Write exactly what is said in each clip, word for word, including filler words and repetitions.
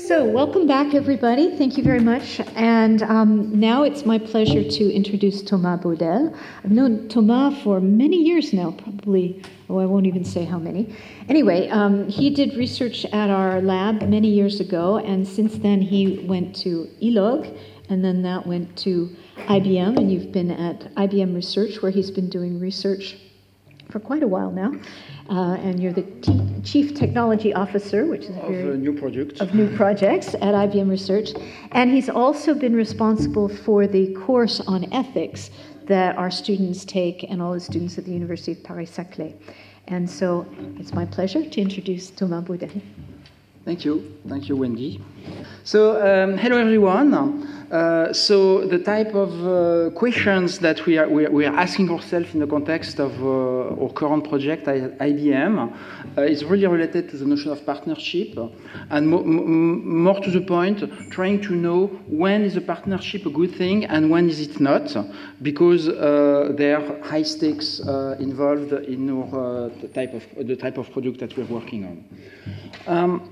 So, welcome back, everybody. Thank you very much. And um, now it's my pleasure to introduce Thomas Baudel. I've known Thomas for many years now, probably, oh, I won't even say how many. Anyway, um, he did research at our lab many years ago, and since then he went to E L O G, and then that went to I B M, and you've been at I B M Research, where he's been doing research for quite a while now. Uh, and you're the t- Chief Technology Officer, which is of very, uh, new projects. of new projects at I B M Research. And he's also been responsible for the course on ethics that our students take, and all the students at the University of Paris-Saclay. And so it's my pleasure to introduce Thomas Baudel. Thank you. Thank you, Wendy. So, um, hello, everyone. Uh, so, the type of uh, questions that we are, we are, we are asking ourselves in the context of uh, our current project at I B M uh, is really related to the notion of partnership, and mo- m- more to the point, trying to know when is a partnership a good thing and when is it not, because uh, there are high stakes uh, involved in our, uh, the type of the type of product that we're working on. Um,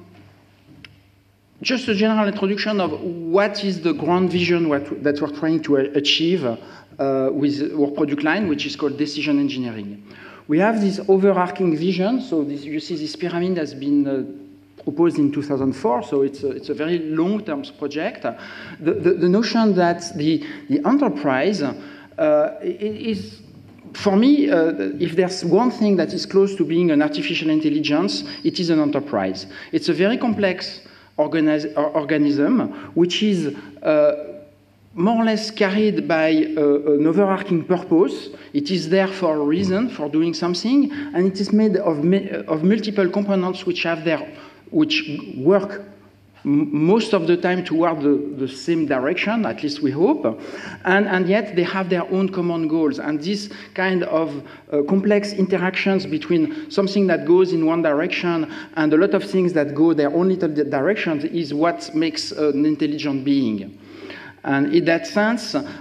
Just a general introduction of what is the grand vision what, that we're trying to achieve uh, with our product line, which is called decision engineering. We have this overarching vision. So this, you see this pyramid has been uh, proposed in two thousand four, so it's a, it's a very long-term project. The, the, the notion that the, the enterprise uh, is, for me, uh, if there's one thing that is close to being an artificial intelligence, it is an enterprise. It's a very complex Organize, organism, which is uh, more or less carried by uh, an overarching purpose. It is there for a reason, for doing something, and it is made of, of multiple components which have their, which work most of the time toward the, the same direction, at least we hope, and, and yet they have their own common goals. And this kind of uh, complex interactions between something that goes in one direction and a lot of things that go their own little directions is what makes an intelligent being. And in that sense, um,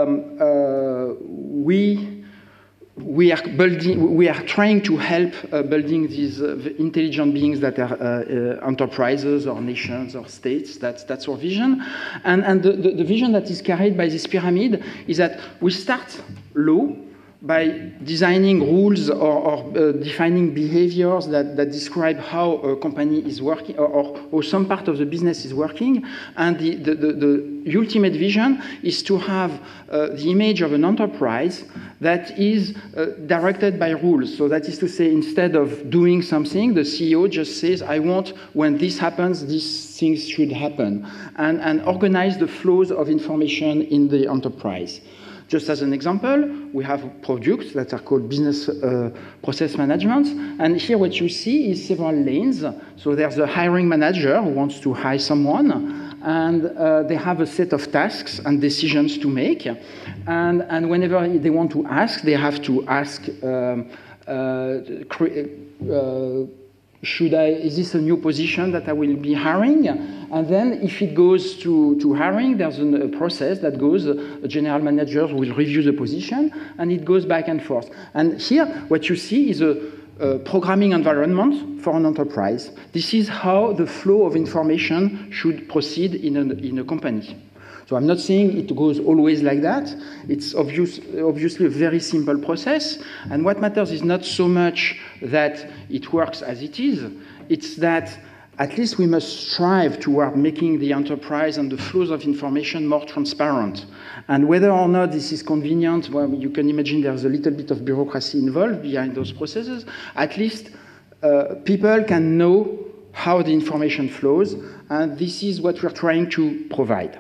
uh, we We are building. We are trying to help uh, building these uh, intelligent beings that are uh, uh, enterprises or nations or states. That's that's our vision, and and the, the, the vision that is carried by this pyramid is that we start low by designing rules or, or uh, defining behaviors that, that describe how a company is working or, or, or some part of the business is working. And the, the, the, the ultimate vision is to have uh, the image of an enterprise that is uh, directed by rules. So that is to say, instead of doing something, the C E O just says, I want, when this happens, these things should happen, and, and organize the flows of information in the enterprise. Just as an example, we have products that are called business uh, process management. And here what you see is several lanes. So there's a hiring manager who wants to hire someone, and uh, they have a set of tasks and decisions to make. And, and whenever they want to ask, they have to ask, um, uh, cre- uh, should I, is this a new position that I will be hiring? And then if it goes to, to hiring, there's an, a process that goes, a general manager will review the position, and it goes back and forth. And here, what you see is a, a programming environment for an enterprise. This is how the flow of information should proceed in a, in a company. So I'm not saying it goes always like that. It's obvious, obviously a very simple process. And what matters is not so much that it works as it is. It's that at least we must strive toward making the enterprise and the flows of information more transparent. And whether or not this is convenient, well, you can imagine there's a little bit of bureaucracy involved behind those processes. At least uh, people can know how the information flows. And this is what we're trying to provide.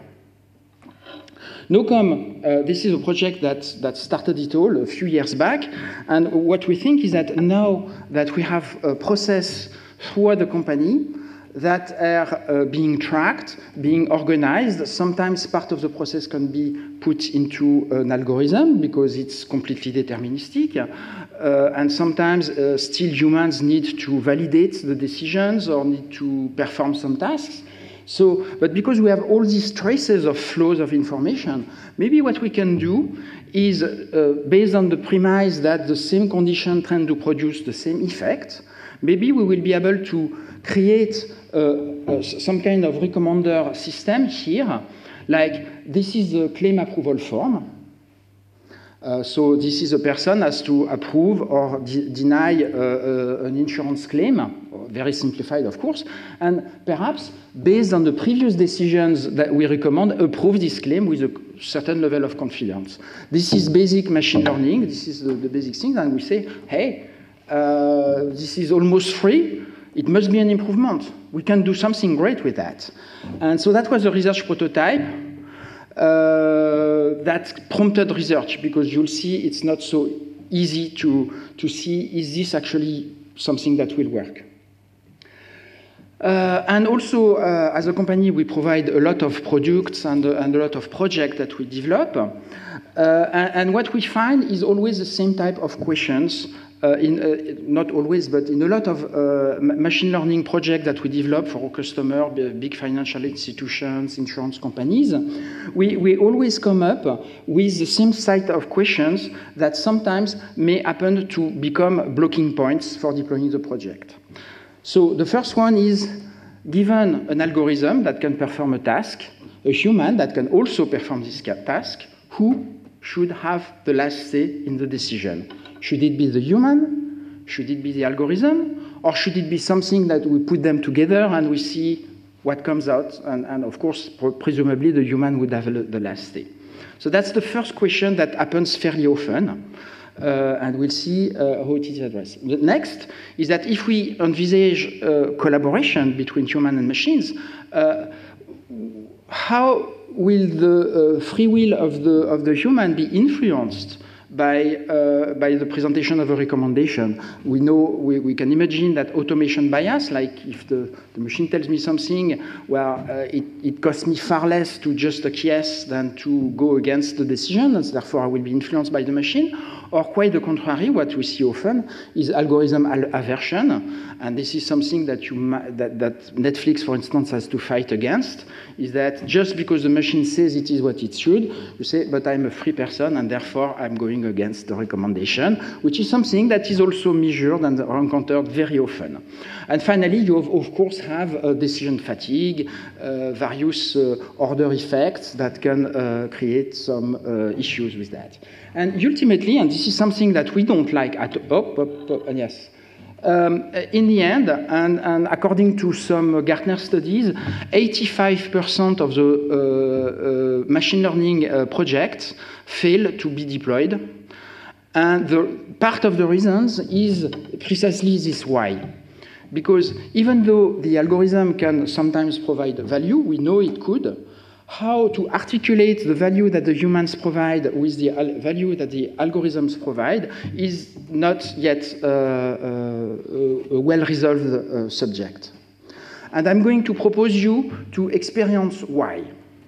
NOCOM, uh, this is a project that, that started it all a few years back, and what we think is that now that we have a process throughout the company that are uh, being tracked, being organized, sometimes part of the process can be put into an algorithm because it's completely deterministic, uh, and sometimes uh, still humans need to validate the decisions or need to perform some tasks. So, but because we have all these traces of flows of information, maybe what we can do is, uh, based on the premise that the same condition tend to produce the same effect, maybe we will be able to create uh, uh, some kind of recommender system here, like this is the claim approval form. Uh, so this is a person has to approve or de deny uh, uh, an insurance claim, very simplified of course, and perhaps based on the previous decisions that we recommend, approve this claim with a certain level of confidence. This is basic machine learning, this is the, the basic thing, and we say, hey, uh, this is almost free, it must be an improvement. We can do something great with that. And so that was a research prototype. Uh, that prompted research, because you'll see it's not so easy to, to see, is this actually something that will work? Uh, and also, uh, as a company, we provide a lot of products and, uh, and a lot of projects that we develop. Uh, and, and what we find is always the same type of questions. Uh, in, uh, not always, but in a lot of uh, machine learning projects that we develop for our customers, big financial institutions, insurance companies, we, we always come up with the same set of questions that sometimes may happen to become blocking points for deploying the project. So the first one is, given an algorithm that can perform a task, a human that can also perform this task, who should have the last say in the decision? Should it be the human? Should it be the algorithm? Or should it be something that we put them together and we see what comes out? And, and of course, presumably the human would have the last say. So that's the first question that happens fairly often. Uh, and we'll see uh, how it is addressed. The next is that if we envisage uh, collaboration between human and machines, uh, how will the uh, free will of the, of the human be influenced by, uh, by the presentation of a recommendation? We know, we, we can imagine that automation bias, like if the, the machine tells me something, well, uh, it, it costs me far less to just acquiesce than to go against the decision, and therefore I will be influenced by the machine. Or quite the contrary, what we see often is algorithm aversion, and this is something that, you, that, that Netflix, for instance, has to fight against, is that just because the machine says it is what it should, you say, but I'm a free person, and therefore I'm going against the recommendation, which is something that is also measured and encountered very often. And finally, you have, of course have uh, decision fatigue, uh, various uh, order effects that can uh, create some uh, issues with that. And ultimately, and this is something that we don't like at all, oh, oh, oh, yes. Um, in the end, and, and according to some Gartner studies, eighty-five percent of the uh, uh, machine learning uh, projects fail to be deployed. And the, part of the reasons is precisely this why. Because even though the algorithm can sometimes provide value, we know it could, how to articulate the value that the humans provide with the value that the algorithms provide is not yet uh, uh, a well-resolved uh, subject. And I'm going to propose you to experience why.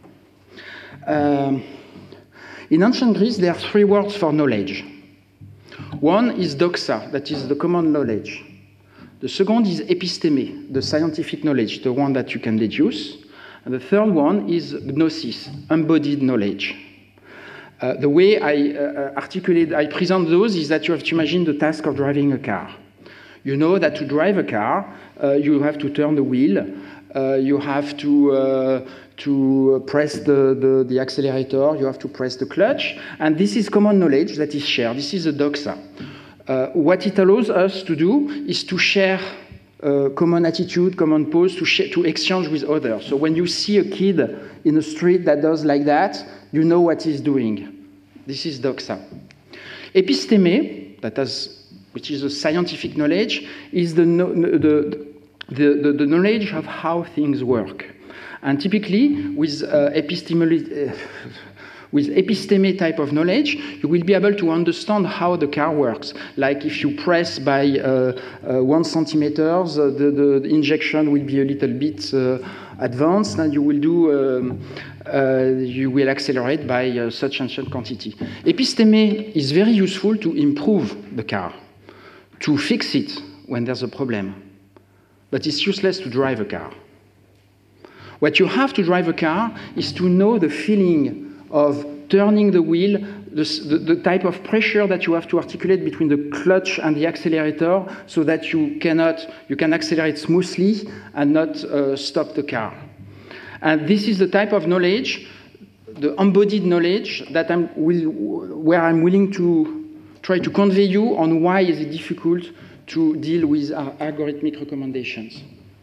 Um, in ancient Greece, there are three words for knowledge. One is doxa, that is the common knowledge. The second is episteme, the scientific knowledge, the one that you can deduce. And the third one is gnosis, embodied knowledge. Uh, the way I uh, articulate, I present those is that you have to imagine the task of driving a car. You know that to drive a car, uh, you have to turn the wheel, uh, you have to, uh, to press the, the, the accelerator, you have to press the clutch, and this is common knowledge that is shared. This is a doxa. Uh, what it allows us to do is to share Uh, common attitude, common pose, to, to exchange with others. So when you see a kid in the street that does like that, you know what he's doing. This is doxa. Episteme, that has, which is a scientific knowledge, is the, the, the, the, the knowledge of how things work. And typically, with uh, epistemology, uh, with episteme type of knowledge, you will be able to understand how the car works. Like if you press by uh, uh, one centimeters, uh, the, the injection will be a little bit uh, advanced, and you will do, um, uh, you will accelerate by uh, such and such quantity. Episteme is very useful to improve the car, to fix it when there's a problem. But it's useless to drive a car. What you have to drive a car is to know the feeling of turning the wheel, the, the, the type of pressure that you have to articulate between the clutch and the accelerator so that you cannot, you can accelerate smoothly and not uh, stop the car. And this is the type of knowledge, the embodied knowledge that I'm will, where I'm willing to try to convey you on why is it difficult to deal with our algorithmic recommendations.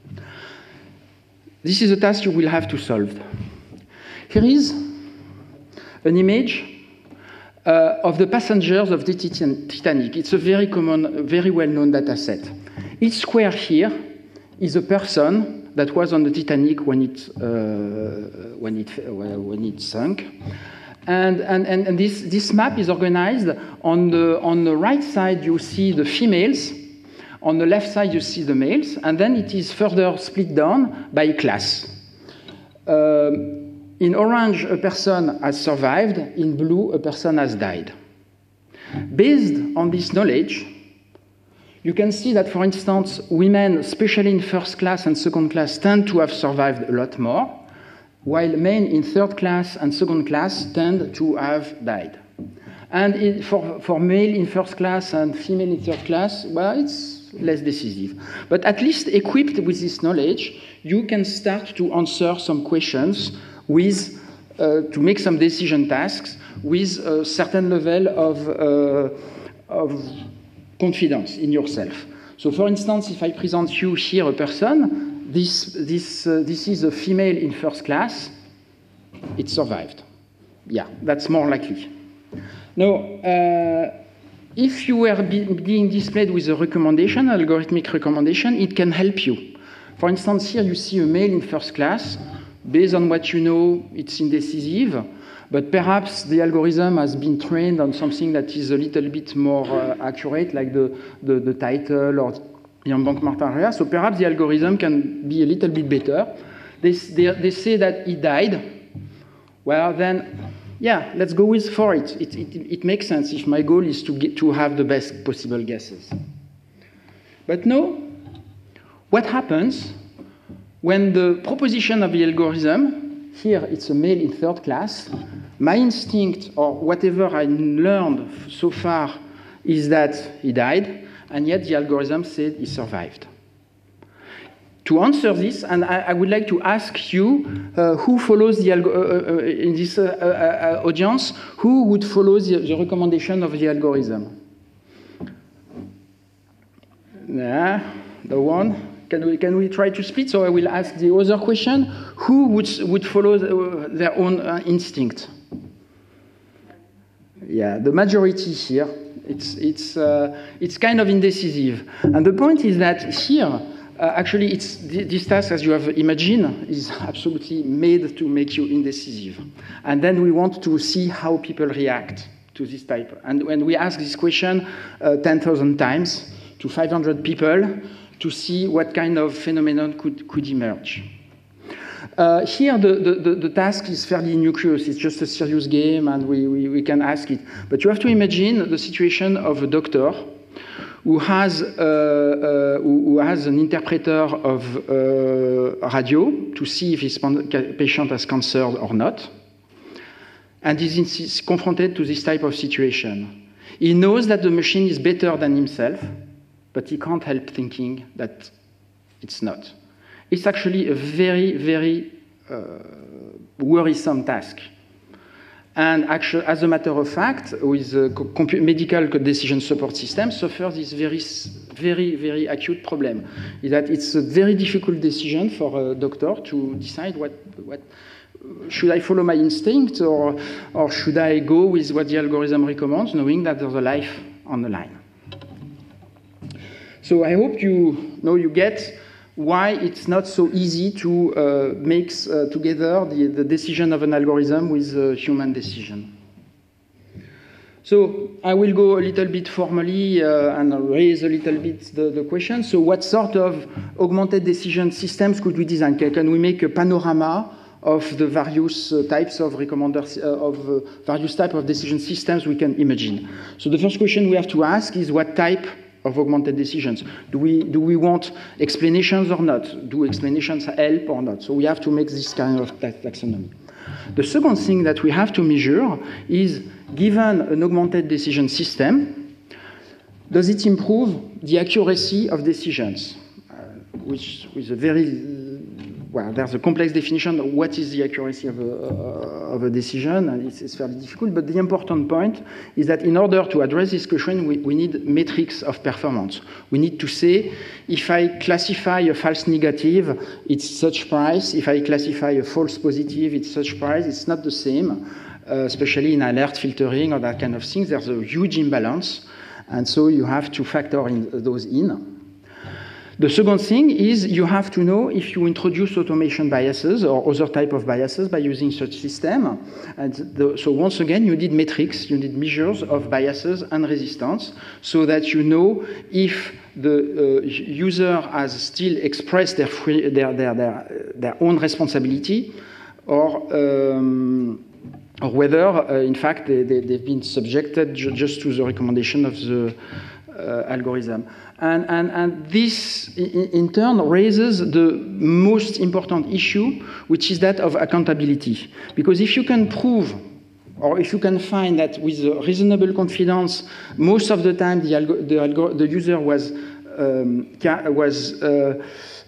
This is a task you will have to solve. Here is an image uh, of the passengers of the Titanic. It's a very common, very well-known data set. Each square here is a person that was on the Titanic when it, uh, when it, uh, when it sunk. And, and, and this, this map is organized. On the, on the right side, you see the females. On the left side, you see the males. And then it is further split down by class. Uh, in orange, a person has survived. In blue, a person has died. Based on this knowledge, you can see that, for instance, women, especially in first class and second class, tend to have survived a lot more, while men in third class and second class tend to have died. And it, for, for male in first class and female in third class, well, it's less decisive. But at least equipped with this knowledge, you can start to answer some questions with, uh, to make some decision tasks with a certain level of, uh, of confidence in yourself. So for instance, if I present you here a person, this, this, uh, this is a female in first class, it survived. Yeah, that's more likely. Now, uh, if you were be being displayed with a recommendation, algorithmic recommendation, it can help you. For instance, here you see a male in first class. Based on what you know, it's indecisive. But perhaps the algorithm has been trained on something that is a little bit more uh, accurate, like the, the, the title or Ian Bankmartin area. So perhaps the algorithm can be a little bit better. They, they, they say that he died. Well, then, yeah, let's go with for it. It, it. it makes sense if my goal is to, get, to have the best possible guesses. But no, what happens when the proposition of the algorithm, here it's a male in third class, my instinct or whatever I learned so far is that he died, and yet the algorithm said he survived. To answer this, and I, I would like to ask you uh, who follows the algo uh, uh, in this uh, uh, uh, audience, who would follow the, the recommendation of the algorithm? Yeah, the one. Can we, can we try to split? So I will ask the other question. Who would, would follow the, their own uh, instinct? Yeah, the majority here. It's, it's, uh, it's kind of indecisive. And the point is that here, uh, actually, it's, this task, as you have imagined, is absolutely made to make you indecisive. And then we want to see how people react to this type. And when we ask this question uh, ten thousand times to five hundred people, to see what kind of phenomenon could, could emerge. Uh, here, the, the, the task is fairly innocuous. It's just a serious game, and we, we, we can ask it. But you have to imagine the situation of a doctor who has, uh, uh, who, who has an interpreter of uh, radio to see if his patient has cancer or not, and is confronted to this type of situation. He knows that the machine is better than himself, but he can't help thinking that it's not. It's actually a very, very uh, worrisome task. And actually, as a matter of fact, with the medical decision support system suffers this very, very, very acute problem. Is that it's a very difficult decision for a doctor to decide what, what should I follow my instinct or, or should I go with what the algorithm recommends, knowing that there's a life on the line. So I hope you know you get why it's not so easy to uh, mix uh, together the, the decision of an algorithm with a human decision. So I will go a little bit formally uh, and raise a little bit the, the question. So what sort of augmented decision systems could we design? Can we make a panorama of the various uh, types of recommenders, uh, of uh, various type of decision systems we can imagine? So the first question we have to ask is what type of augmented decisions? Do we, do we want explanations or not? Do explanations help or not? So we have to make this kind of taxonomy. The second thing that we have to measure is, given an augmented decision system, does it improve the accuracy of decisions? Uh, which is a very, well, there's a complex definition of what is the accuracy of a, uh, of a decision, and it's, it's fairly difficult, but the important point is that in order to address this question, we, we need metrics of performance. We need to say, if I classify a false negative, it's such price. If I classify a false positive, it's such price. It's not the same, uh, especially in alert filtering or that kind of things. There's a huge imbalance, and so you have to factor in those in. The second thing is you have to know if you introduce automation biases or other type of biases by using such system. And the, so once again, you need metrics, you need measures of biases and resistance so that you know if the uh, user has still expressed their, free, their, their, their, their own responsibility or um, or whether, uh, in fact, they, they, they've been subjected ju just to the recommendation of the uh, algorithm. And, and, and this, in, in turn, raises the most important issue, which is that of accountability. Because if you can prove, or if you can find that with reasonable confidence, most of the time the, algo the, algo the user was, um, was uh,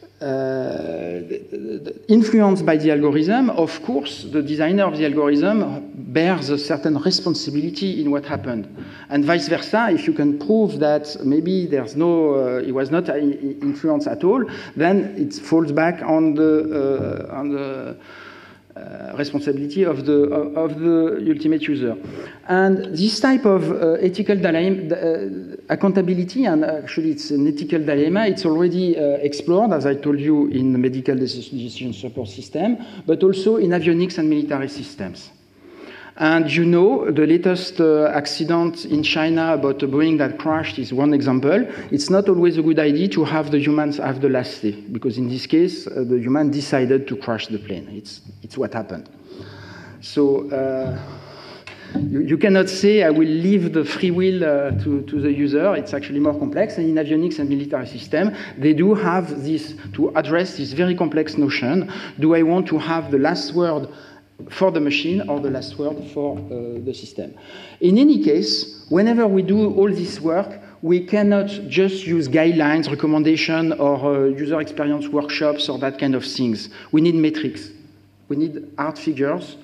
Uh, influenced by the algorithm, of course, the designer of the algorithm bears a certain responsibility in what happened. And vice versa, if you can prove that maybe there's no, uh, it was not influenced at all, then it falls back on the, uh, on the Uh, responsibility of the of the ultimate user. And this type of uh, ethical dilemma, uh, accountability, and actually it's an ethical dilemma, it's already uh, explored, as I told you, in the medical decision support system, but also in avionics and military systems. And you know, the latest uh, accident in China about a Boeing that crashed is one example. It's not always a good idea to have the humans have the last say, because in this case, uh, the human decided to crash the plane. It's, it's what happened. So uh, you, you cannot say, I will leave the free will uh, to, to the user. It's actually more complex. And in avionics and military system, they do have this, to address this very complex notion. Do I want to have the last word for the machine or the last word for uh, the system? In any case, whenever we do all this work, we cannot just use guidelines, recommendation, or uh, user experience workshops or that kind of things. We need metrics. We need hard figures.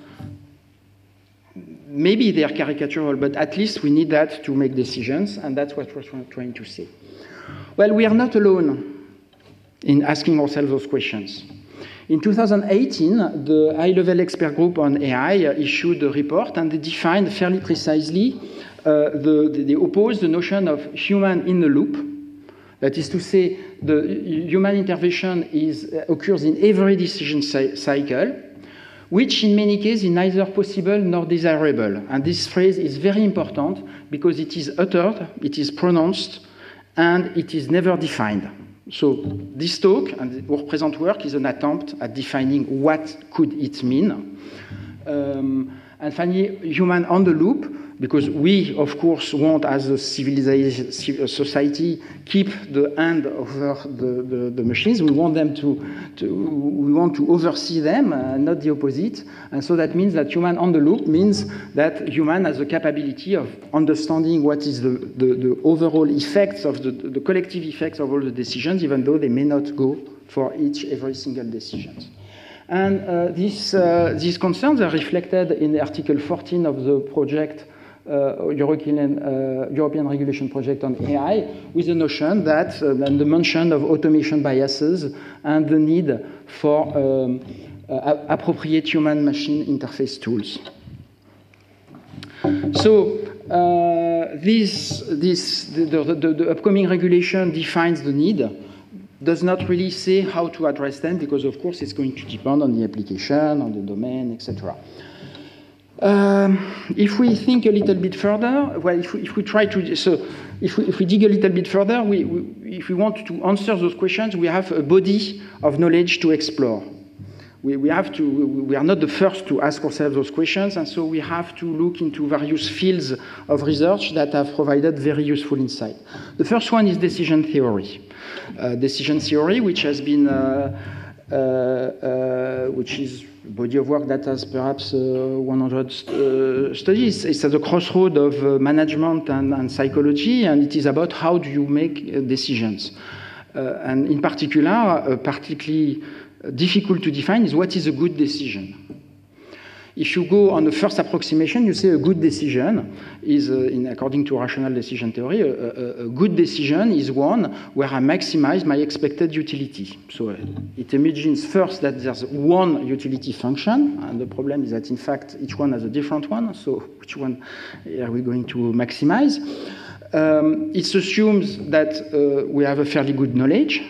Maybe they are caricatural, but at least we need that to make decisions, and that's what we're trying to say. Well, we are not alone in asking ourselves those questions. In two thousand eighteen, the high-level expert group on A I issued a report, and they defined fairly precisely, uh, the, they opposed the notion of human in the loop. That is to say, the human intervention is, uh, occurs in every decision cycle, which in many cases is neither possible nor desirable. And this phrase is very important because it is uttered, it is pronounced, and it is never defined. So this talk and our present work is an attempt at defining what could it mean. Um, and finally, human on the loop, because we, of course, want, as a civilization society, keep the hand over the, the, the machines. We want them to, to, we want to oversee them, uh, not the opposite. And so that means that human on the loop means that human has the capability of understanding what is the, the, the overall effects of the, the collective effects of all the decisions, even though they may not go for each, every single decision. And uh, this, uh, these concerns are reflected in Article fourteen of the project, uh, European, uh, European Regulation Project on A I, with the notion that, uh, and the mention of automation biases and the need for um, uh, appropriate human-machine interface tools. So uh, this, this, the, the, the, the upcoming regulation defines the need, does not really say how to address them, because of course it's going to depend on the application, on the domain, et cetera. Um, if we think a little bit further, well, if we, if we try to, so if we, if we dig a little bit further, we, we, if we want to answer those questions, we have a body of knowledge to explore. We, we have to, we are not the first to ask ourselves those questions, and so we have to look into various fields of research that have provided very useful insight. The first one is decision theory. Uh, decision theory, which has been, uh, uh, uh, which is body of work that has perhaps uh, one hundred uh, studies. It's at the crossroad of uh, management and, and psychology, and it is about how do you make uh, decisions. Uh, and in particular, uh, particularly difficult to define is what is a good decision. If you go on the first approximation, you say a good decision is, uh, in, according to rational decision theory, a, a, a good decision is one where I maximize my expected utility. So uh, it imagines first that there's one utility function, and the problem is that in fact each one has a different one, so which one are we going to maximize? Um, it assumes that uh, we have a fairly good knowledge.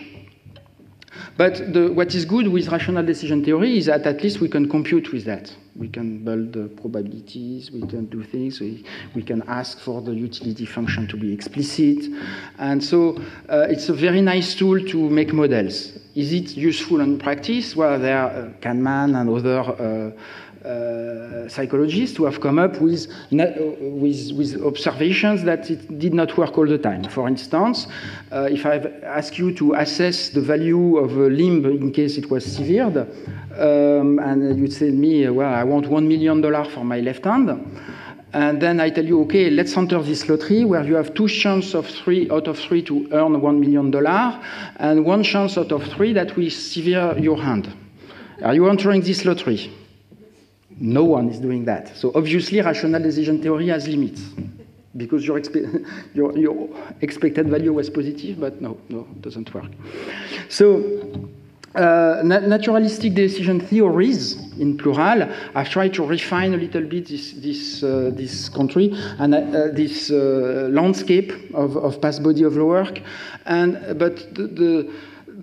But the, what is good with rational decision theory is that at least we can compute with that. We can build the probabilities, we can do things, we, we can ask for the utility function to be explicit. And so uh, it's a very nice tool to make models. Is it useful in practice? Well, there are uh, Kahneman and other uh, Uh, psychologists who have come up with, uh, with, with observations that it did not work all the time. For instance, uh, if I ask you to assess the value of a limb in case it was severed, um, and you'd say to me, well, I want one million dollars for my left hand, and then I tell you, okay, let's enter this lottery where you have two chances of three out of three to earn one million dollars, and one chance out of three that will sever your hand. Are you entering this lottery? No one is doing that. So obviously, rational decision theory has limits because your, expe your, your expected value was positive, but no, no, it doesn't work. So uh, na naturalistic decision theories, in plural, I've tried to refine a little bit this, this, uh, this country and uh, this uh, landscape of, of past body of work. And, but the, the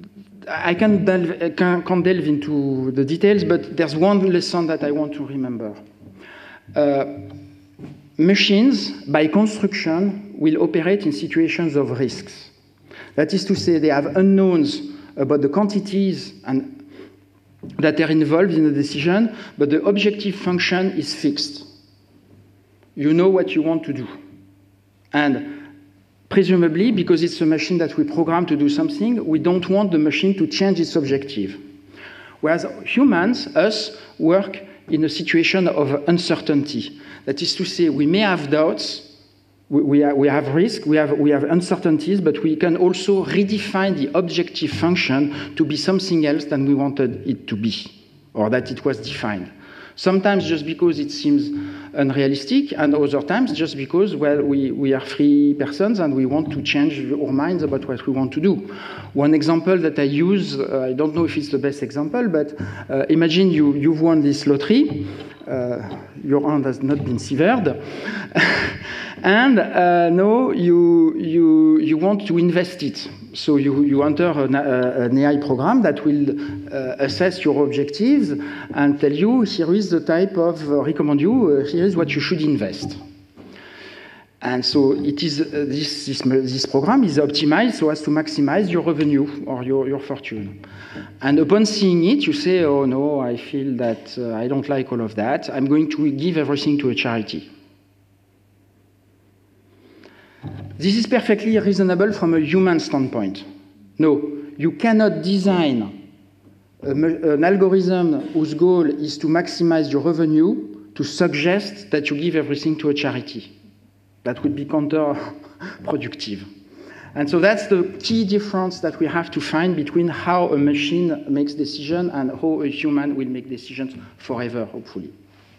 I can't delve, can't, can't delve into the details, but there's one lesson that I want to remember. Uh, machines, by construction, will operate in situations of risks. That is to say, they have unknowns about the quantities and that are involved in the decision, but the objective function is fixed. You know what you want to do. And presumably, because it's a machine that we program to do something, we don't want the machine to change its objective. Whereas humans, us, work in a situation of uncertainty. That is to say, we may have doubts, we, we, are, we have risk, we have, we have uncertainties, but we can also redefine the objective function to be something else than we wanted it to be, or that it was defined. Sometimes just because it seems unrealistic, and other times just because, well, we, we are free persons and we want to change our minds about what we want to do. One example that I use, uh, I don't know if it's the best example, but uh, imagine you, you've won this lottery, uh, your hand has not been severed, and uh, now you, you, you want to invest it. So you, you enter an, uh, an A I program that will uh, assess your objectives and tell you, here is the type of, uh, recommend you, uh, here is what you should invest. And so it is, uh, this, this, this program is optimized so as to maximize your revenue or your, your fortune. And upon seeing it, you say, oh no, I feel that uh, I don't like all of that. I'm going to give everything to a charity. This is perfectly reasonable from a human standpoint. No, you cannot design a, an algorithm whose goal is to maximize your revenue to suggest that you give everything to a charity. That would be counterproductive. And so that's the key difference that we have to find between how a machine makes decisions and how a human will make decisions forever, hopefully.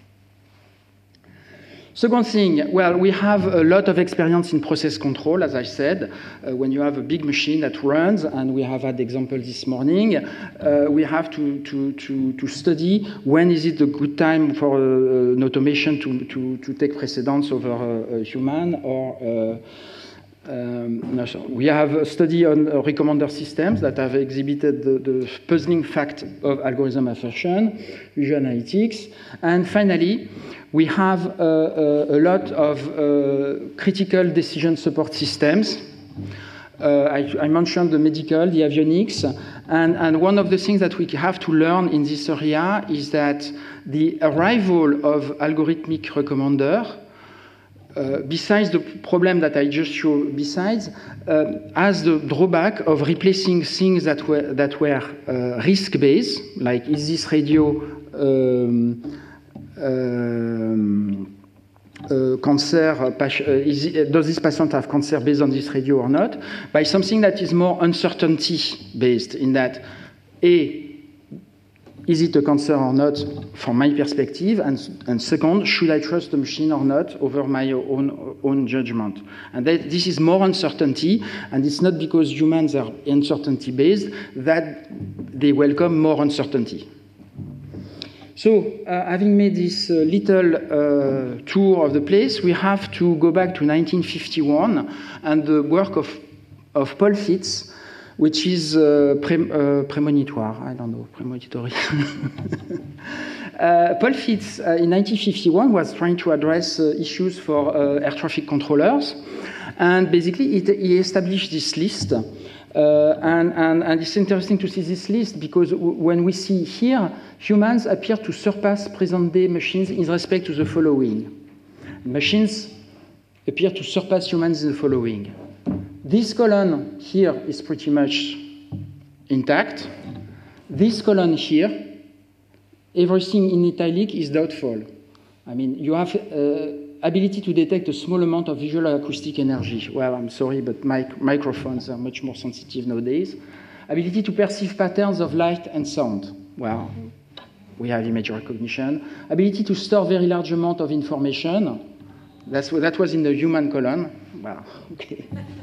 Second thing, well, we have a lot of experience in process control, as I said. Uh, when you have a big machine that runs, and we have had example this morning, uh, we have to, to, to, to study when is it a good time for uh, an automation to, to, to take precedence over a, a human or uh, Um, no, so we have a study on uh, recommender systems that have exhibited the, the puzzling fact of algorithm assertion, visual analytics. And finally, we have uh, uh, a lot of uh, critical decision support systems. Uh, I, I mentioned the medical, the avionics, and, and one of the things that we have to learn in this area is that the arrival of algorithmic recommender, Uh, besides the problem that I just showed, besides, uh, has the drawback of replacing things that were, that were uh, risk-based, like is this radio um, um, uh, cancer, uh, is it, does this patient have cancer based on this radio or not, by something that is more uncertainty based, in that, A, is it a cancer or not from my perspective, and, and second, should I trust the machine or not over my own, own judgment? And that, this is more uncertainty, and it's not because humans are uncertainty based that they welcome more uncertainty. So, uh, having made this uh, little uh, tour of the place, we have to go back to nineteen fifty-one and the work of, of Paul Fitts, which is uh, pre, uh, premonitoire, I don't know, premonitory. uh, Paul Fitts, uh, in nineteen fifty-one, was trying to address uh, issues for uh, air traffic controllers, and basically it, he established this list. Uh, and, and, and it's interesting to see this list, because w when we see here, humans appear to surpass present-day machines in respect to the following. Machines appear to surpass humans in the following. This column here is pretty much intact. This column here, everything in italic is doubtful. I mean, you have uh, ability to detect a small amount of visual acoustic energy. Well, I'm sorry, but mic microphones are much more sensitive nowadays. Ability to perceive patterns of light and sound. Well, we have image recognition. Ability to store very large amount of information. That's, that was in the human column. Wow, okay.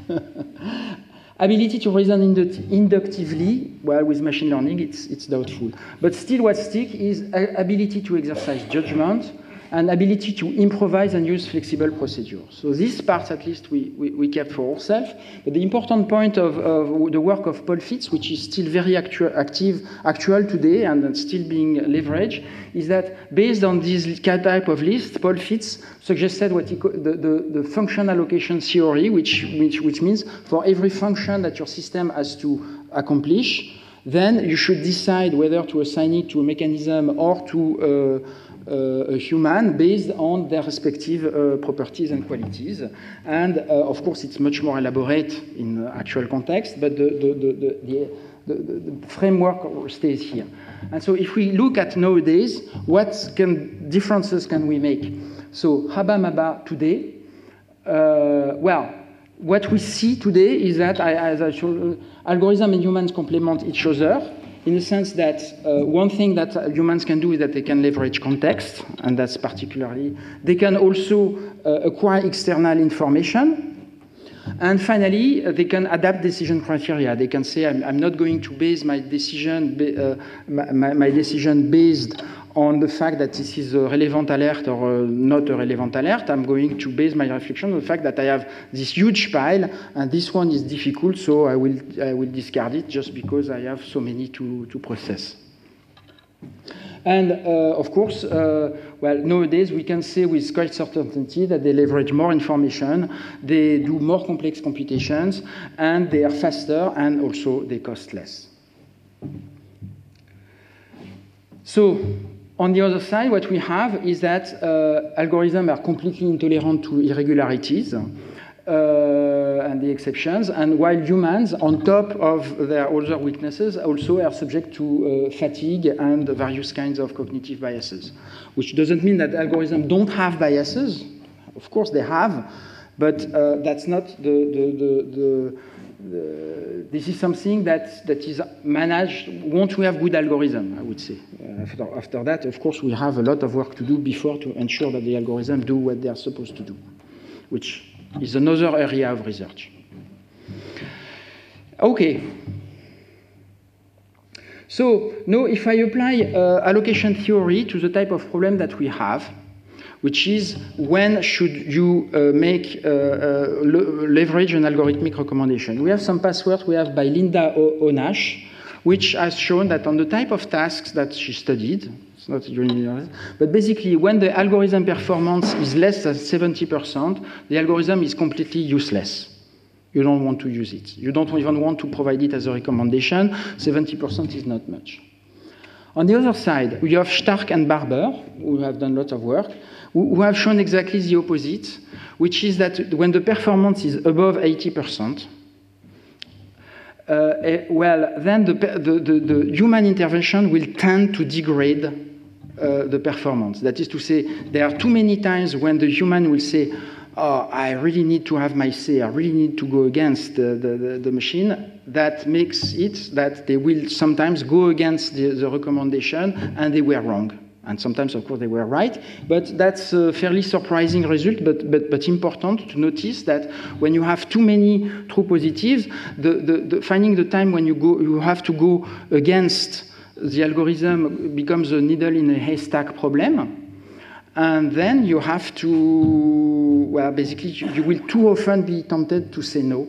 Ability to reason indu inductively, well, with machine learning, it's, it's doubtful. But still what sticks is ability to exercise judgment and ability to improvise and use flexible procedures. So these parts, at least, we, we, we kept for ourselves. But the important point of, of the work of Paul Fitts, which is still very actu active, actual today and still being leveraged, is that based on this type of list, Paul Fitts suggested what he called the, the, the function allocation theory, which, which, which means for every function that your system has to accomplish, then you should decide whether to assign it to a mechanism or to uh, Uh, a human based on their respective uh, properties and qualities. And uh, of course, it's much more elaborate in the actual context, but the, the, the, the, the, the, the framework stays here. And so if we look at nowadays, what can, differences can we make? So Haba Maba today, uh, well, what we see today is that, I, as I showed, uh, algorithm and humans complement each other, in the sense that uh, one thing that humans can do is that they can leverage context, and that's particularly, they can also uh, acquire external information, and finally, uh, they can adapt decision criteria. They can say, I'm, I'm not going to base my decision, uh, my, my decision based on the fact that this is a relevant alert or uh, not a relevant alert. I'm going to base my reflection on the fact that I have this huge pile, and this one is difficult, so I will, I will discard it just because I have so many to, to process. And uh, of course, uh, well, nowadays we can say with quite certainty that they leverage more information, they do more complex computations, and they are faster, and also they cost less. So, on the other side, what we have is that uh, algorithms are completely intolerant to irregularities uh, and the exceptions, and while humans, on top of their other weaknesses, also are subject to uh, fatigue and various kinds of cognitive biases, which doesn't mean that algorithms don't have biases. Of course they have, but uh, that's not the, the, the, the Uh, this is something that, that is managed once we have good algorithm, I would say. Uh, after, after that, of course, we have a lot of work to do before to ensure that the algorithms do what they are supposed to do, which is another area of research. Okay. So now if I apply uh, allocation theory to the type of problem that we have, which is when should you uh, make uh, uh, leverage an algorithmic recommendation. We have some passwords we have by Linda Onash, which has shown that on the type of tasks that she studied, it's not really, but basically when the algorithm performance is less than seventy percent, the algorithm is completely useless. You don't want to use it. You don't even want to provide it as a recommendation. seventy percent is not much. On the other side, we have Stark and Barber, who have done lots of work, who have shown exactly the opposite, which is that when the performance is above eighty percent, uh, well, then the, the, the, the human intervention will tend to degrade uh, the performance. That is to say, there are too many times when the human will say, oh, I really need to have my say, I really need to go against the, the, the, the machine. That makes it that they will sometimes go against the, the recommendation and they were wrong. And sometimes, of course, they were right. But that's a fairly surprising result, but, but, but important to notice that when you have too many true positives, the, the, the finding the time when you, go, you have to go against the algorithm becomes a needle in a haystack problem. And then you have to, well, basically, you, you will too often be tempted to say no.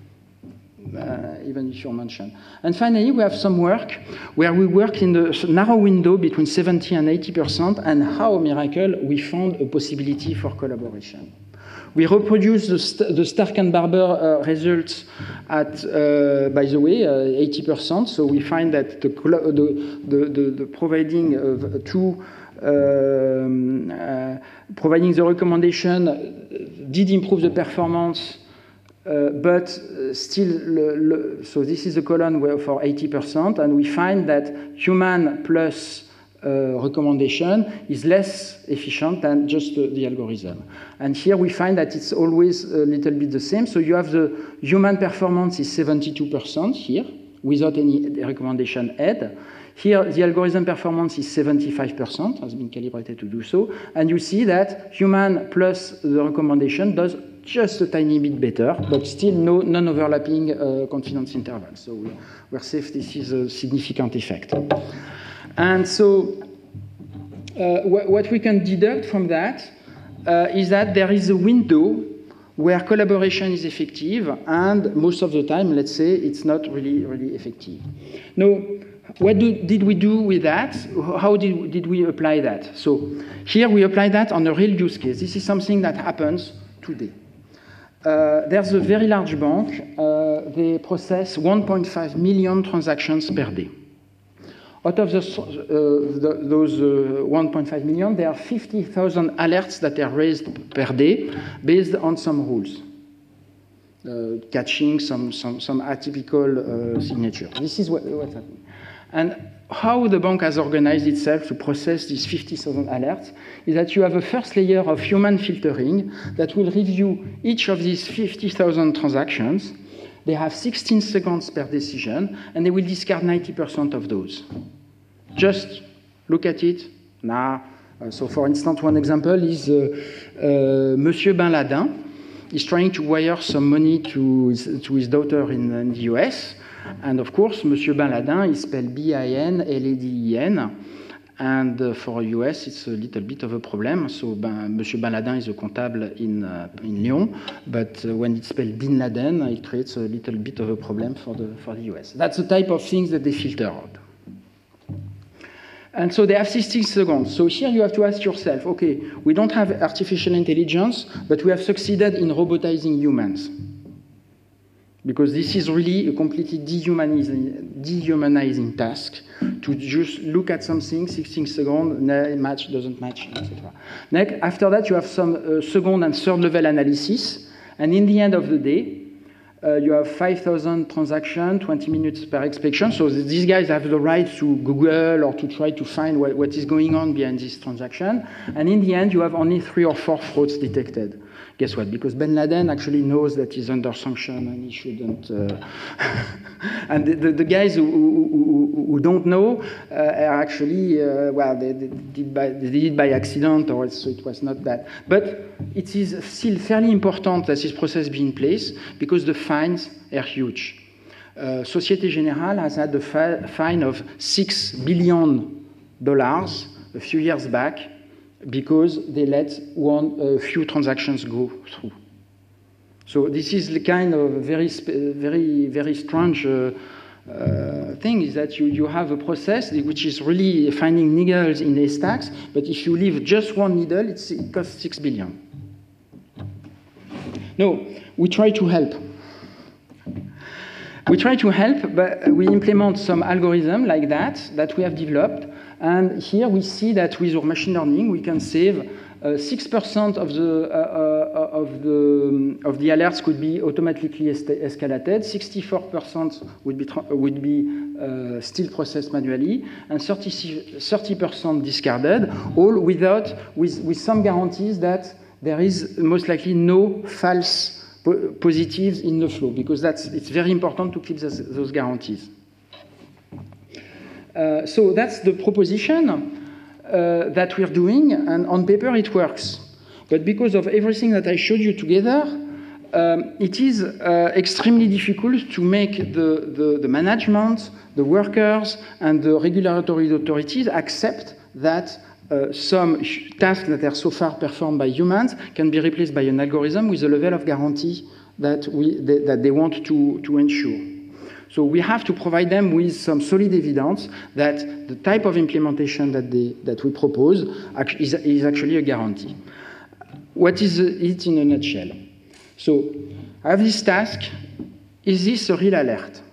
Uh, even if you're mentioned. And finally, we have some work where we work in the narrow window between seventy and eighty percent, and how, miracle, we found a possibility for collaboration. We reproduce the, st the Stark and Barber uh, results at, uh, by the way, uh, eighty percent. So we find that the, the, the, the, the providing of two um, uh, providing the recommendation did improve the performance. Uh, but uh, still, le, le, so this is a column where for eighty percent, and we find that human plus uh, recommendation is less efficient than just uh, the algorithm. And here we find that it's always a little bit the same. So you have the human performance is seventy-two percent here, without any recommendation aid. Here, the algorithm performance is seventy-five percent, has been calibrated to do so. And you see that human plus the recommendation does just a tiny bit better, but still no non-overlapping uh, confidence interval. So we, we're safe this is a significant effect. And so uh, wh what we can deduct from that uh, is that there is a window where collaboration is effective, and most of the time, let's say, it's not really, really effective. Now, what do, did we do with that? How did, did we apply that? So here we apply that on a real use case. This is something that happens today. Uh, there's a very large bank. Uh, they process one point five million transactions per day. Out of the, uh, the, those uh, one point five million, there are fifty thousand alerts that are raised per day based on some rules, uh, catching some, some, some atypical uh, signature. This is what, what's happening. And how the bank has organized itself to process these fifty thousand alerts is that you have a first layer of human filtering that will review each of these fifty thousand transactions. They have sixteen seconds per decision, and they will discard ninety percent of those. Just look at it. Nah. Uh, so, for instance, one example is uh, uh, Monsieur Bin Laden is trying to wire some money to his, to his daughter in, in the U S, and of course, Monsieur Bin Laden is spelled B I N L A D E N, and uh, for U S it's a little bit of a problem. So ben, Monsieur Bin Laden is a comptable in, uh, in Lyon, but uh, when it's spelled Bin Laden, it creates a little bit of a problem for the, for the U S. That's the type of things that they filter out. And so they have sixty seconds. So here you have to ask yourself, okay, we don't have artificial intelligence, but we have succeeded in robotizing humans. Because this is really a completely dehumanizing, dehumanizing task to just look at something, sixteen seconds, match, doesn't match, et cetera. Next, after that, you have some uh, second and third level analysis. And in the end of the day, uh, you have five thousand transactions, twenty minutes per inspection. So these guys have the right to Google or to try to find what, what is going on behind this transaction. And in the end, you have only three or four frauds detected. Guess what? Because Bin Laden actually knows that he's under sanction and he shouldn't. Uh, and the, the, the guys who, who, who don't know uh, are actually, uh, well, they, they, did by, they did it by accident, or so it was not that. But it is still fairly important that this process be in place because the fines are huge. Uh, Société Générale has had a fi fine of six billion dollars a few years back, because they let one uh, few transactions go through. So this is the kind of very, very, very strange uh, uh, thing is that you, you have a process which is really finding needles in haystacks, but if you leave just one needle, it's, it costs six billion. No, we try to help. We try to help, but we implement some algorithm like that, that we have developed. And here we see that with our machine learning, we can save uh, six percent of the, uh, uh, of, the, of the alerts could be automatically es escalated, sixty-four percent would be, would be uh, still processed manually, and thirty percent discarded, all without, with, with some guarantees that there is most likely no false po positives in the flow, because that's, it's very important to keep those, those guarantees. Uh, so that's the proposition uh, that we're doing, and on paper it works. But because of everything that I showed you together, um, it is uh, extremely difficult to make the, the, the management, the workers, and the regulatory authorities accept that uh, some tasks that are so far performed by humans can be replaced by an algorithm with a level of guarantee that, we, they, that they want to, to ensure. So we have to provide them with some solid evidence that the type of implementation that, they, that we propose is, is actually a guarantee. What is it in a nutshell? So I have this task. Is this a real alert?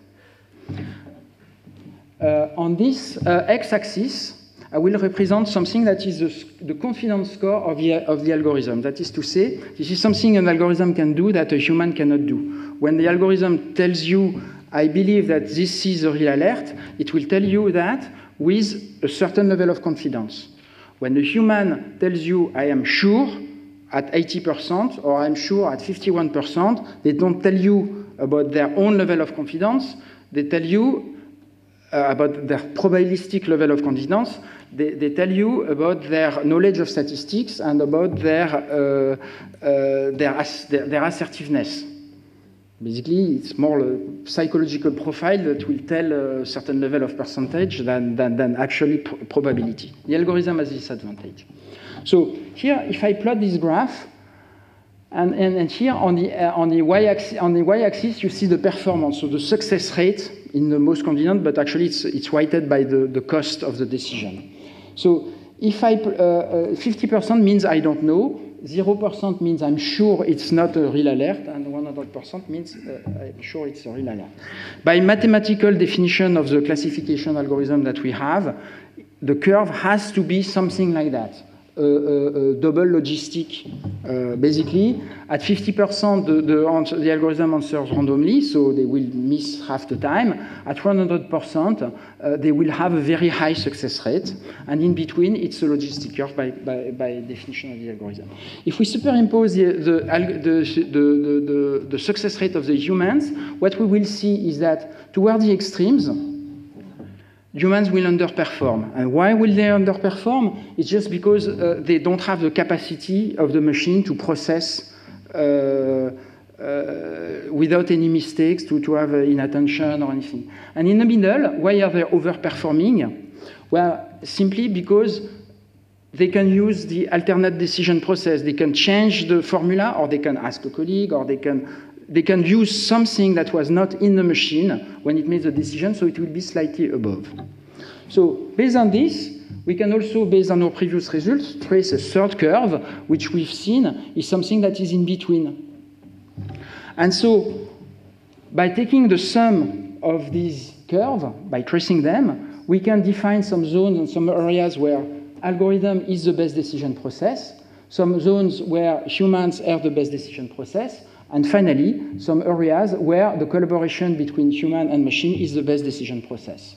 Uh, on this uh, x-axis, I will represent something that is the, the confidence score of the, of the algorithm. That is to say, this is something an algorithm can do that a human cannot do. When the algorithm tells you, I believe that this is a real alert, it will tell you that with a certain level of confidence. When a human tells you, I am sure at eighty percent or I'm sure at fifty-one percent, they don't tell you about their own level of confidence, they tell you uh, about their probabilistic level of confidence, they, they tell you about their knowledge of statistics and about their, uh, uh, their, their, their assertiveness. Basically, it's more a psychological profile that will tell a certain level of percentage than, than, than actually pr probability. The algorithm has this advantage. So here, if I plot this graph, and, and, and here on the, uh, on, the y-axis, on the y-axis, you see the performance, so the success rate in the most convenient, but actually it's, it's weighted by the, the cost of the decision. So if I, uh, fifty percent means I don't know, zero percent means I'm sure it's not a real alert, and one hundred percent means uh, I'm sure it's a real alert. By mathematical definition of the classification algorithm that we have, the curve has to be something like that, a, a, a double logistic. Uh, basically, at fifty percent, the, the, the algorithm answers randomly, so they will miss half the time. At one hundred percent, uh, they will have a very high success rate, and in between, it's a logistic curve by, by, by definition of the algorithm. If we superimpose the, the, the, the, the, the success rate of the humans, what we will see is that toward the extremes, humans will underperform. And why will they underperform? It's just because uh, they don't have the capacity of the machine to process uh, uh, without any mistakes, to, to have uh, inattention or anything. And in the middle, why are they overperforming? Well, simply because they can use the alternate decision process. They can change the formula, or they can ask a colleague, or they can They can use something that was not in the machine when it made the decision, so it will be slightly above. So based on this, we can also, based on our previous results, trace a third curve, which we've seen is something that is in between. And so by taking the sum of these curves, by tracing them, we can define some zones and some areas where algorithm is the best decision process, some zones where humans are the best decision process, and finally, some areas where the collaboration between human and machine is the best decision process.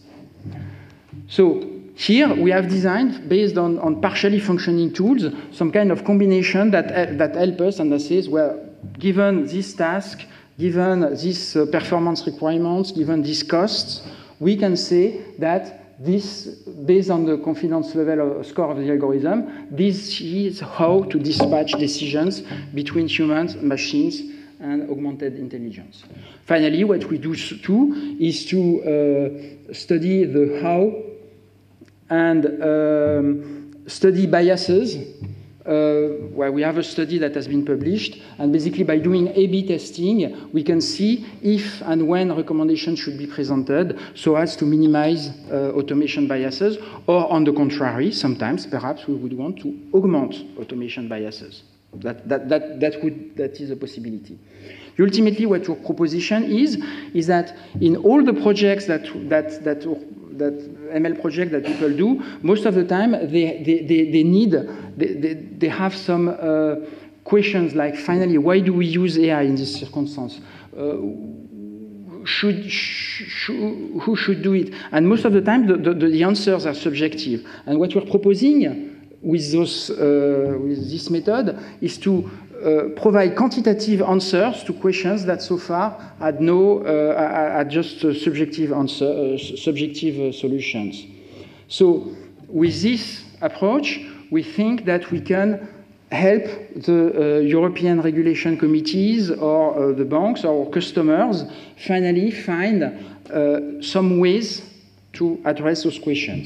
So here we have designed, based on, on partially functioning tools, some kind of combination that, that help us and that says, well, given this task, given these uh, performance requirements, given these costs, we can say that this, based on the confidence level of score of the algorithm, this is how to dispatch decisions between humans, machines, and augmented intelligence. Finally, what we do too is to uh, study the how and um, study biases, uh, where we have a study that has been published, and basically by doing A B testing, we can see if and when recommendations should be presented so as to minimize uh, automation biases, or on the contrary, sometimes perhaps we would want to augment automation biases. That, that, that, that, would, that is a possibility. Ultimately, what your proposition is, is that in all the projects that, that, that, that M L project that people do, most of the time they, they, they, they need, they, they, they have some uh, questions like, finally, why do we use A I in this circumstance? Uh, should, sh sh who should do it? And most of the time, the, the, the answers are subjective. And what we're proposing with, those, uh, with this method is to uh, provide quantitative answers to questions that so far had no, uh, had just uh, subjective answer, uh, subjective uh, solutions. So with this approach, we think that we can help the uh, European regulation committees or uh, the banks or customers finally find uh, some ways to address those questions.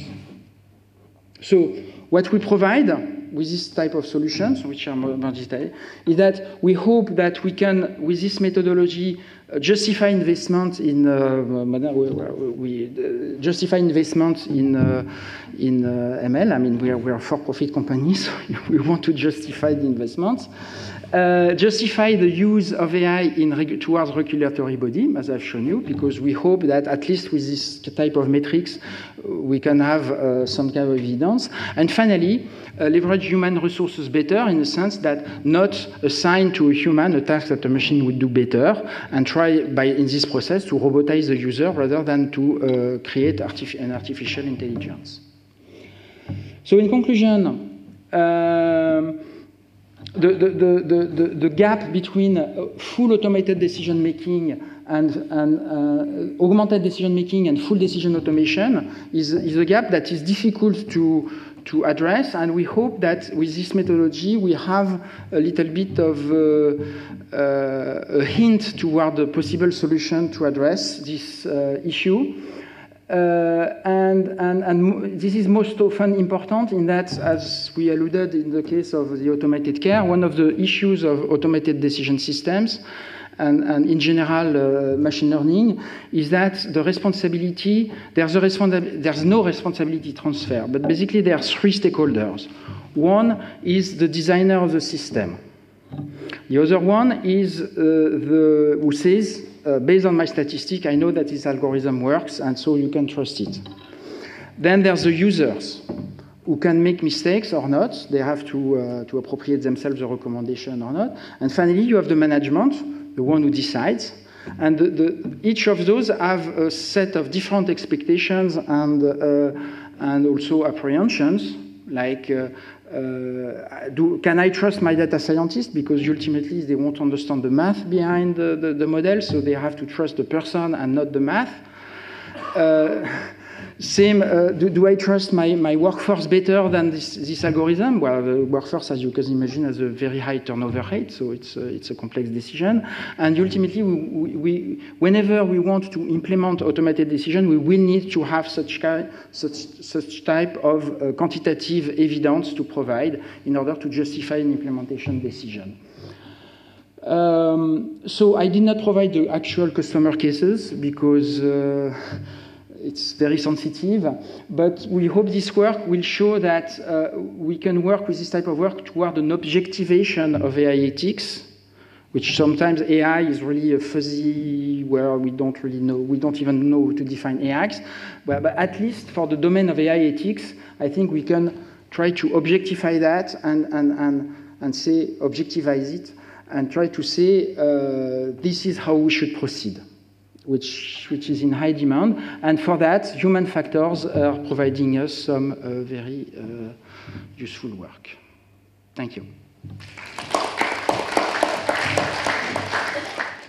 So what we provide with this type of solutions, which are more detailed, is that we hope that we can, with this methodology, uh, justify investment in uh, we, uh, justify investment in uh, in uh, M L. I mean, we are we are for-profit companies, so we want to justify the investments. Uh, justify the use of A I in regu towards regulatory body, as I've shown you, because we hope that at least with this type of metrics, we can have uh, some kind of evidence. And finally, uh, leverage human resources better in the sense that not assign to a human a task that a machine would do better, and try by in this process to robotize the user rather than to uh, create artific an artificial intelligence. So in conclusion, um, The, the, the, the, the gap between full automated decision making and, and uh, augmented decision making and full decision automation is, is a gap that is difficult to, to address, and we hope that with this methodology we have a little bit of uh, uh, a hint toward a possible solution to address this uh, issue. Uh, and, and, and this is most often important in that, as we alluded in the case of the automated care, one of the issues of automated decision systems and, and in general uh, machine learning is that the responsibility, there's, a responsi there's no responsibility transfer, but basically there are three stakeholders. One is the designer of the system. The other one is uh, the, who says, Uh, based on my statistic, I know that this algorithm works, and so you can trust it. Then there's the users, who can make mistakes or not. They have to, uh, to appropriate themselves the recommendation or not. And finally, you have the management, the one who decides. And the, the, each of those have a set of different expectations and, uh, and also apprehensions, like uh, Uh, do, can I trust my data scientist? Because ultimately they won't understand the math behind the, the, the model, so they have to trust the person and not the math. Uh, same, uh, do, do I trust my, my workforce better than this, this algorithm? Well, the workforce, as you can imagine, has a very high turnover rate, so it's a, it's a complex decision. And ultimately, we, we, whenever we want to implement automated decision, we will need to have such, such, such type of uh, quantitative evidence to provide in order to justify an implementation decision. Um, so I did not provide the actual customer cases because uh, it's very sensitive, but we hope this work will show that uh, we can work with this type of work toward an objectivation of A I ethics, which sometimes A I is really a fuzzy where we don't really know, we don't even know to define A Is, but, but at least for the domain of A I ethics, I think we can try to objectify that and, and, and, and say, objectivize it, and try to say, uh, this is how we should proceed. Which, which is in high demand, and for that, human factors are providing us some uh, very uh, useful work. Thank you.